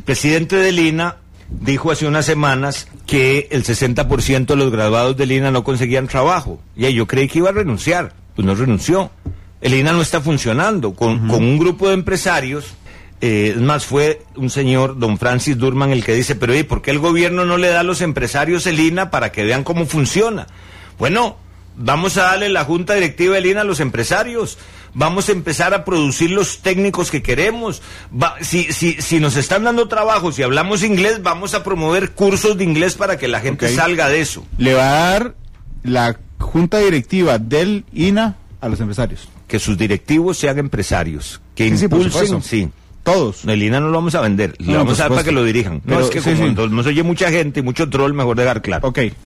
presidente del INA dijo hace unas semanas que el 60% de los graduados del INA no conseguían trabajo. Y yo creí que iba a renunciar, pues no renunció. El INA no está funcionando, con un grupo de empresarios. Es más, fue un señor, don Francis Durman, el que dice, pero ¿por qué el gobierno no le da a los empresarios el INA para que vean cómo funciona? Bueno, vamos a darle la junta directiva del INA a los empresarios, vamos a empezar a producir los técnicos que queremos, si nos están dando trabajo, si hablamos inglés, vamos a promover cursos de inglés para que la gente salga de eso. Le va a dar la junta directiva del INA a los empresarios. Que sus directivos sean empresarios, que impulsen, sí. Todos. El INA no lo vamos a vender, le vamos a dar para que lo dirijan. No, es que como nos oye mucha gente y mucho troll, mejor dejar claro. Ok.